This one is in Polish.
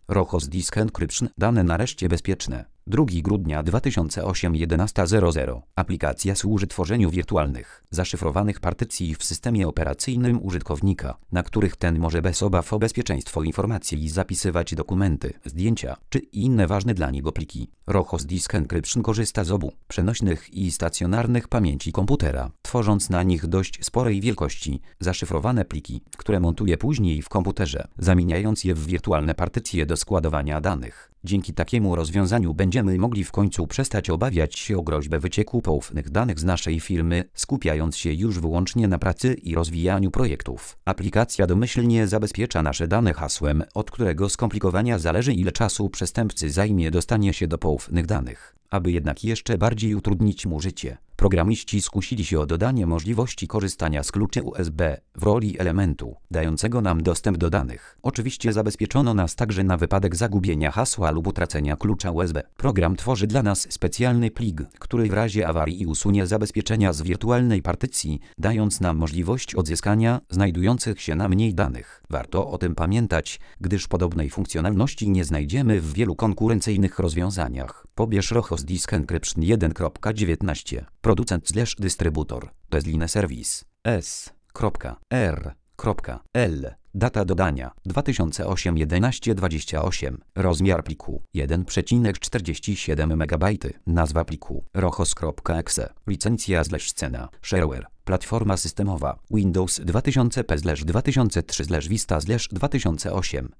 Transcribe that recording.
Rochos Disk Encryption. Dane nareszcie bezpieczne. 2 grudnia 2008 11:00. Aplikacja służy tworzeniu wirtualnych, zaszyfrowanych partycji w systemie operacyjnym użytkownika, na których ten może bez obaw o bezpieczeństwo informacji zapisywać dokumenty, zdjęcia czy inne ważne dla niego pliki. Rochos Disk Encryption korzysta z obu przenośnych i stacjonarnych pamięci komputera, tworząc na nich dość sporej wielkości zaszyfrowane pliki, które montuje później w komputerze, zamieniając je w wirtualne partycje do składowania danych. Dzięki takiemu rozwiązaniu będziemy mogli w końcu przestać obawiać się o groźbę wycieku poufnych danych z naszej firmy, skupiając się już wyłącznie na pracy i rozwijaniu projektów. Aplikacja domyślnie zabezpiecza nasze dane hasłem, od którego skomplikowania zależy, ile czasu przestępcy zajmie dostanie się do poufnych danych. Aby jednak jeszcze bardziej utrudnić mu życie, programiści skusili się o dodanie możliwości korzystania z klucza USB w roli elementu, dającego nam dostęp do danych. Oczywiście zabezpieczono nas także na wypadek zagubienia hasła lub utracenia klucza USB. Program tworzy dla nas specjalny plik, który w razie awarii usunie zabezpieczenia z wirtualnej partycji, dając nam możliwość odzyskania znajdujących się na niej danych. Warto o tym pamiętać, gdyż podobnej funkcjonalności nie znajdziemy w wielu konkurencyjnych rozwiązaniach. Pobierz Rochos Disk Encryption 1.19. Producent/dystrybutor. Bezline Service. S.R.L. Data dodania 2008 11:28. Rozmiar pliku 1,47 MB. Nazwa pliku rochos.exe. Licencja/cena shareware. Platforma systemowa Windows 2000p/2003/Vista/2008.